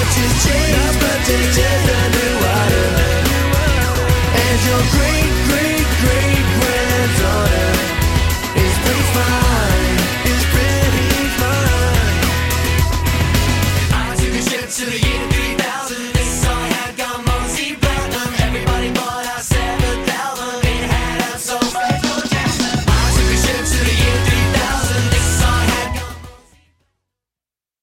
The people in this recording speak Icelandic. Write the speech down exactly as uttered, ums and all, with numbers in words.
change, but they just underwater. As your green